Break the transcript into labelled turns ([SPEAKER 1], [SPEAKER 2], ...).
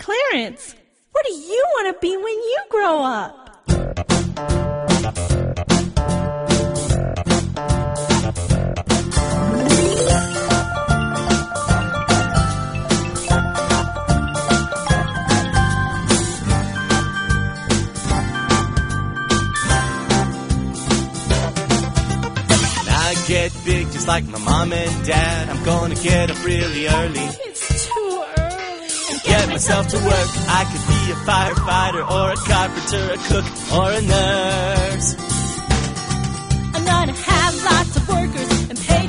[SPEAKER 1] Clarence, what do you want to be when you grow up?
[SPEAKER 2] Get big just like my mom and dad. I'm gonna get up really early.
[SPEAKER 1] It's too early.
[SPEAKER 2] Get myself to work. I could be a firefighter or a carpenter, a cook or a nurse.
[SPEAKER 1] I'm gonna have lots of workers